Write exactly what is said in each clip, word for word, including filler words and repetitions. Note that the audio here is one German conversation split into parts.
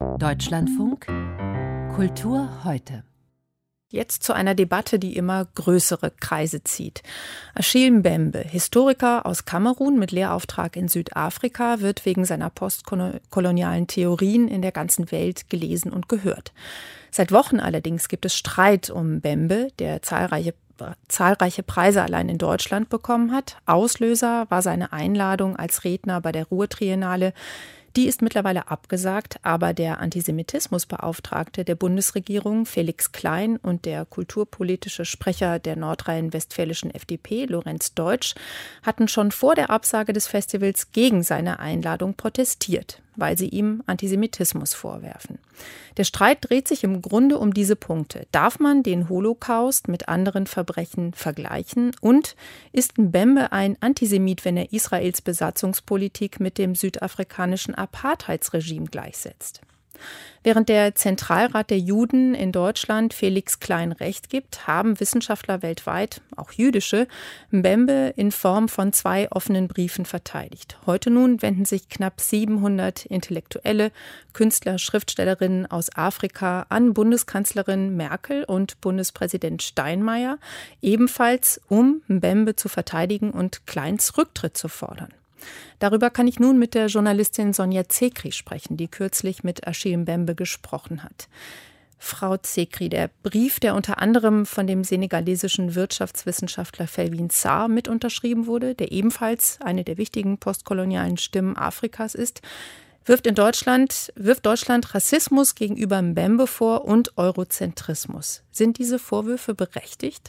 Deutschlandfunk Kultur heute. Jetzt zu einer Debatte, die immer größere Kreise zieht. Achille Mbembe, Historiker aus Kamerun mit Lehrauftrag in Südafrika, wird wegen seiner postkolonialen Theorien in der ganzen Welt gelesen und gehört. Seit Wochen allerdings gibt es Streit um Mbembe, der zahlreiche, zahlreiche Preise allein in Deutschland bekommen hat. Auslöser war seine Einladung als Redner bei der Ruhr-Triennale. Die ist mittlerweile abgesagt, aber der Antisemitismusbeauftragte der Bundesregierung, Felix Klein, und der kulturpolitische Sprecher der nordrhein-westfälischen F D P, Lorenz Deutsch, hatten schon vor der Absage des Festivals gegen seine Einladung protestiert, weil sie ihm Antisemitismus vorwerfen. Der Streit dreht sich im Grunde um diese Punkte. Darf man den Holocaust mit anderen Verbrechen vergleichen? Und ist Mbembe ein Antisemit, wenn er Israels Besatzungspolitik mit dem südafrikanischen Apartheidsregime gleichsetzt? Während der Zentralrat der Juden in Deutschland Felix Klein Recht gibt, haben Wissenschaftler weltweit, auch jüdische, Mbembe in Form von zwei offenen Briefen verteidigt. Heute nun wenden sich knapp siebenhundert Intellektuelle, Künstler, Schriftstellerinnen aus Afrika an Bundeskanzlerin Merkel und Bundespräsident Steinmeier, ebenfalls um Mbembe zu verteidigen und Kleins Rücktritt zu fordern. Darüber kann ich nun mit der Journalistin Sonja Zekri sprechen, die kürzlich mit Achille Mbembe gesprochen hat. Frau Zekri, der Brief, der unter anderem von dem senegalesischen Wirtschaftswissenschaftler Felwine Sarr mit unterschrieben wurde, der ebenfalls eine der wichtigen postkolonialen Stimmen Afrikas ist, wirft in Deutschland, wirft Deutschland Rassismus gegenüber Mbembe vor und Eurozentrismus. Sind diese Vorwürfe berechtigt?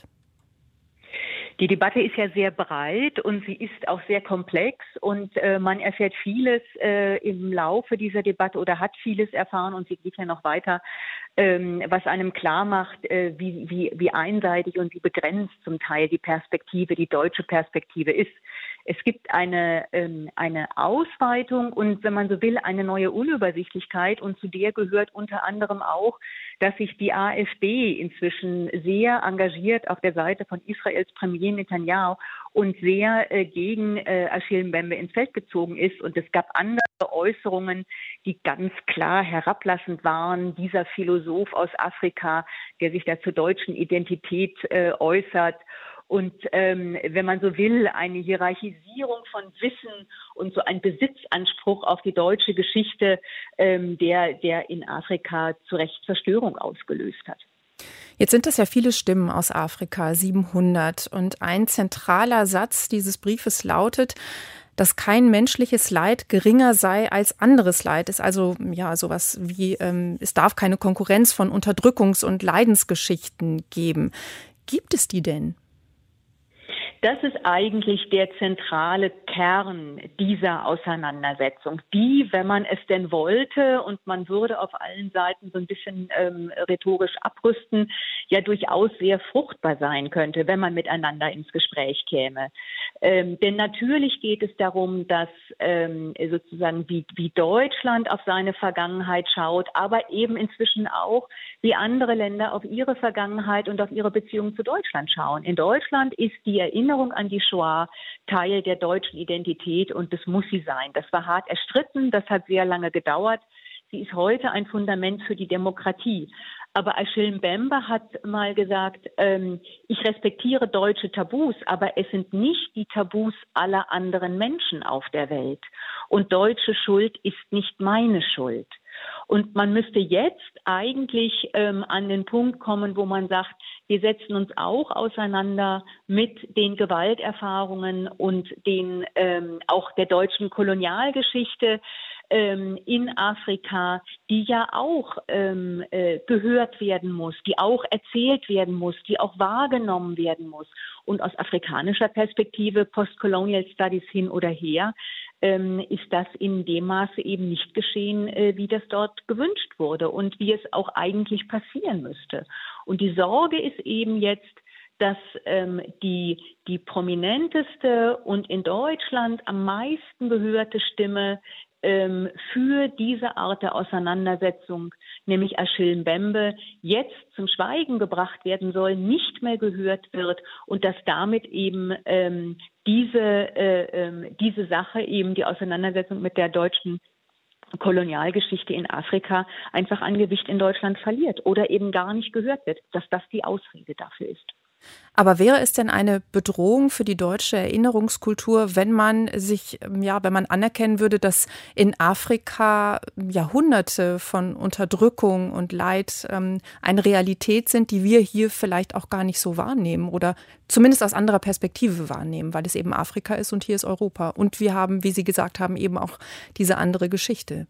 Die Debatte ist ja sehr breit und sie ist auch sehr komplex und äh, man erfährt vieles äh, im Laufe dieser Debatte oder hat vieles erfahren und sie geht ja noch weiter, ähm, was einem klar macht, äh, wie, wie, wie einseitig und wie begrenzt zum Teil die Perspektive, die deutsche Perspektive ist. Es gibt eine, ähm, eine Ausweitung und, wenn man so will, eine neue Unübersichtlichkeit, und zu der gehört unter anderem auch, dass sich die AfD inzwischen sehr engagiert auf der Seite von Israels Premier Netanyahu und sehr äh, gegen äh, Achille Mbembe ins Feld gezogen ist. Und es gab andere Äußerungen, die ganz klar herablassend waren. Dieser Philosoph aus Afrika, der sich da zur deutschen Identität äh, äußert. Und ähm, wenn man so will, eine Hierarchisierung von Wissen und so ein Besitzanspruch auf die deutsche Geschichte, ähm, der, der in Afrika zu Recht Zerstörung ausgelöst hat. Jetzt sind das ja viele Stimmen aus Afrika, siebenhundert. Und ein zentraler Satz dieses Briefes lautet, dass kein menschliches Leid geringer sei als anderes Leid. Ist also ja sowas wie, ähm, es darf keine Konkurrenz von Unterdrückungs- und Leidensgeschichten geben. Gibt es die denn? Das ist eigentlich der zentrale Kern dieser Auseinandersetzung, die, wenn man es denn wollte und man würde auf allen Seiten so ein bisschen ähm, rhetorisch abrüsten, ja durchaus sehr fruchtbar sein könnte, wenn man miteinander ins Gespräch käme. Ähm, denn natürlich geht es darum, dass ähm, sozusagen wie, wie Deutschland auf seine Vergangenheit schaut, aber eben inzwischen auch, wie andere Länder auf ihre Vergangenheit und auf ihre Beziehung zu Deutschland schauen. In Deutschland ist die Erinnerung an die Shoah Teil der deutschen Identität und das muss sie sein. Das war hart erstritten, das hat sehr lange gedauert. Sie ist heute ein Fundament für die Demokratie. Aber Achille Mbembe hat mal gesagt, ähm, ich respektiere deutsche Tabus, aber es sind nicht die Tabus aller anderen Menschen auf der Welt. Und deutsche Schuld ist nicht meine Schuld. Und man müsste jetzt eigentlich ähm, an den Punkt kommen, wo man sagt, wir setzen uns auch auseinander mit den Gewalterfahrungen und den ähm, auch der deutschen Kolonialgeschichte ähm, in Afrika, die ja auch ähm, äh, gehört werden muss, die auch erzählt werden muss, die auch wahrgenommen werden muss. Und aus afrikanischer Perspektive, Postcolonial Studies hin oder her, ähm, ist das in dem Maße eben nicht geschehen, äh, wie das dort gewünscht wurde und wie es auch eigentlich passieren müsste. Und die Sorge ist eben jetzt, dass ähm, die, die prominenteste und in Deutschland am meisten gehörte Stimme ähm, für diese Art der Auseinandersetzung, nämlich Achille Mbembe, jetzt zum Schweigen gebracht werden soll, nicht mehr gehört wird und dass damit eben ähm, diese, äh, äh, diese Sache, eben die Auseinandersetzung mit der deutschen Kolonialgeschichte in Afrika einfach an Gewicht in Deutschland verliert oder eben gar nicht gehört wird, dass das die Ausrede dafür ist. Aber wäre es denn eine Bedrohung für die deutsche Erinnerungskultur, wenn man sich, ja, wenn man anerkennen würde, dass in Afrika Jahrhunderte von Unterdrückung und Leid ähm, eine Realität sind, die wir hier vielleicht auch gar nicht so wahrnehmen oder zumindest aus anderer Perspektive wahrnehmen, weil es eben Afrika ist und hier ist Europa. Und wir haben, wie Sie gesagt haben, eben auch diese andere Geschichte.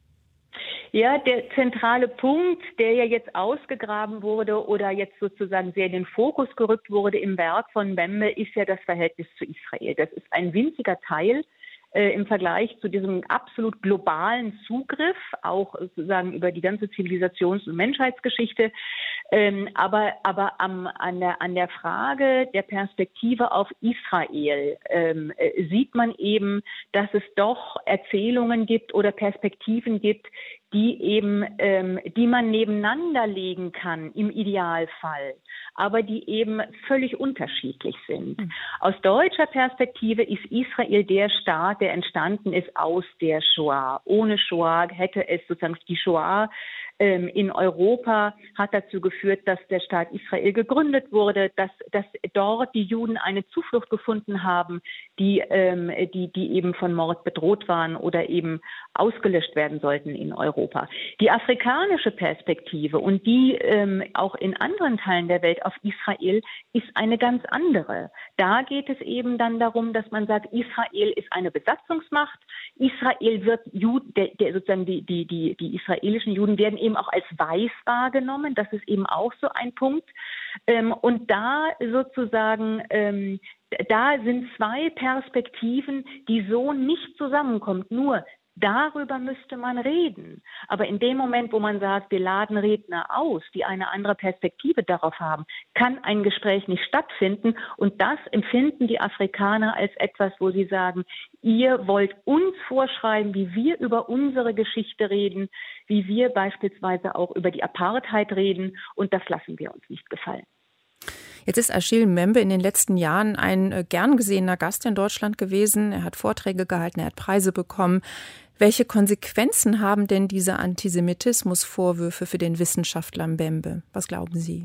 Ja, der zentrale Punkt, der ja jetzt ausgegraben wurde oder jetzt sozusagen sehr in den Fokus gerückt wurde im Werk von Mbembe, ist ja das Verhältnis zu Israel. Das ist ein winziger Teil äh, im Vergleich zu diesem absolut globalen Zugriff, auch sozusagen über die ganze Zivilisations- und Menschheitsgeschichte. Ähm, aber aber am, an, der, an der Frage der Perspektive auf Israel ähm, äh, sieht man eben, dass es doch Erzählungen gibt oder Perspektiven gibt, die eben, ähm, die man nebeneinander legen kann im Idealfall, aber die eben völlig unterschiedlich sind. Mhm. Aus deutscher Perspektive ist Israel der Staat, der entstanden ist aus der Shoah. Ohne Shoah hätte es sozusagen die Shoah ähm, in Europa hat dazu geführt, dass der Staat Israel gegründet wurde, dass, dass dort die Juden eine Zuflucht gefunden haben, die, ähm, die, die eben von Mord bedroht waren oder eben ausgelöscht werden sollten in Europa. Die afrikanische Perspektive und die ähm, auch in anderen Teilen der Welt auf Israel ist eine ganz andere. Da geht es eben dann darum, dass man sagt, Israel ist eine Besatzungsmacht. Israel wird Juden, der, der sozusagen die, die, die, die israelischen Juden werden eben auch als weiß wahrgenommen. Das ist eben auch so ein Punkt. Ähm, und da sozusagen ähm, da sind zwei Perspektiven, die so nicht zusammenkommen. Nur darüber müsste man reden. Aber in dem Moment, wo man sagt, wir laden Redner aus, die eine andere Perspektive darauf haben, kann ein Gespräch nicht stattfinden. Und das empfinden die Afrikaner als etwas, wo sie sagen, ihr wollt uns vorschreiben, wie wir über unsere Geschichte reden, wie wir beispielsweise auch über die Apartheid reden. Und das lassen wir uns nicht gefallen. Jetzt ist Achille Mbembe in den letzten Jahren ein äh, gern gesehener Gast in Deutschland gewesen. Er hat Vorträge gehalten, er hat Preise bekommen. Welche Konsequenzen haben denn diese Antisemitismusvorwürfe für den Wissenschaftler Mbembe? Was glauben Sie?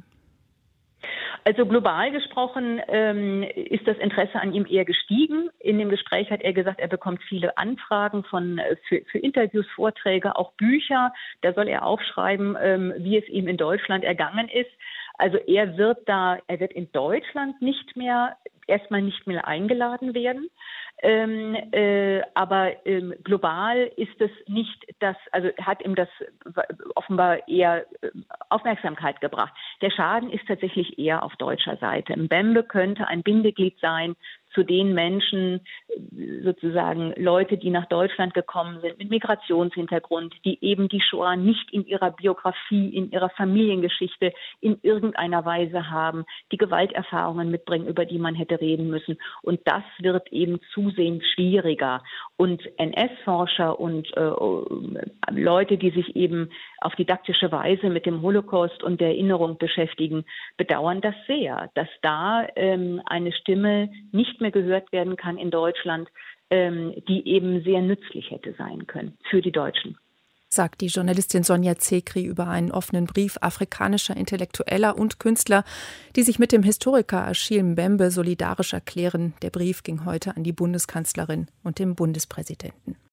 Also global gesprochen ähm, ist das Interesse an ihm eher gestiegen. In dem Gespräch hat er gesagt, er bekommt viele Anfragen von für, für Interviews, Vorträge, auch Bücher. Da soll er aufschreiben, ähm, wie es ihm in Deutschland ergangen ist. Also er wird da, er wird in Deutschland nicht mehr, erstmal nicht mehr eingeladen werden. Ähm, äh, aber ähm, global ist es nicht das, also hat ihm das offenbar eher äh, Aufmerksamkeit gebracht. Der Schaden ist tatsächlich eher auf deutscher Seite. Mbembe könnte ein Bindeglied sein zu den Menschen, sozusagen Leute, die nach Deutschland gekommen sind mit Migrationshintergrund, die eben die Shoah nicht in ihrer Biografie, in ihrer Familiengeschichte in irgendeiner Weise haben, die Gewalterfahrungen mitbringen, über die man hätte reden müssen. Und das wird eben zusehends schwieriger. Und N S-Forscher und äh, Leute, die sich eben auf didaktische Weise mit dem Holocaust und der Erinnerung beschäftigen, bedauern das sehr, dass da ähm, eine Stimme nicht mehr gehört werden kann in Deutschland, ähm, die eben sehr nützlich hätte sein können für die Deutschen. Sagt die Journalistin Sonja Zekri über einen offenen Brief afrikanischer Intellektueller und Künstler, die sich mit dem Historiker Achille Mbembe solidarisch erklären. Der Brief ging heute an die Bundeskanzlerin und den Bundespräsidenten.